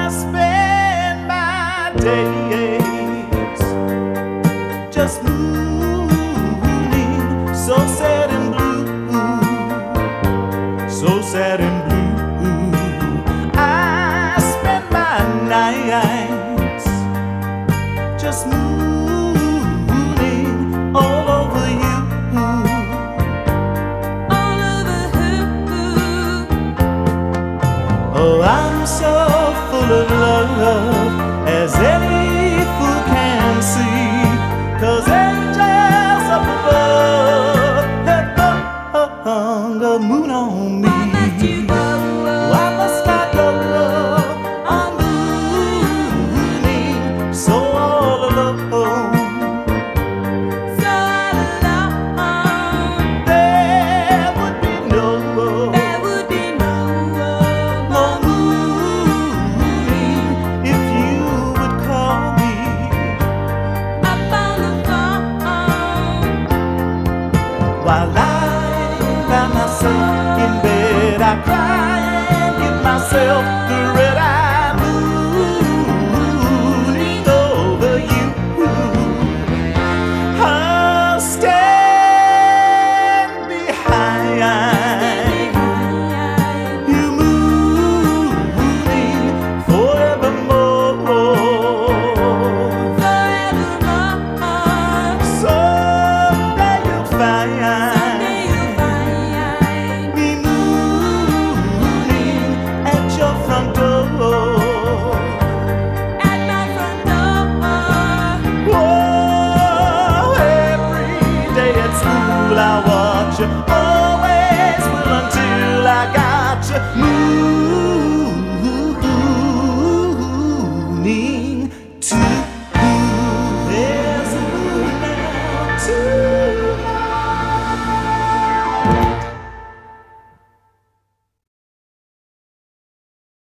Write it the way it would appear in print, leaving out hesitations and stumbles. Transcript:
spend my days just mooning, so sad and blue, so sad and blue. I spend my nights just mooning all over you. Oh, I'm so full of love as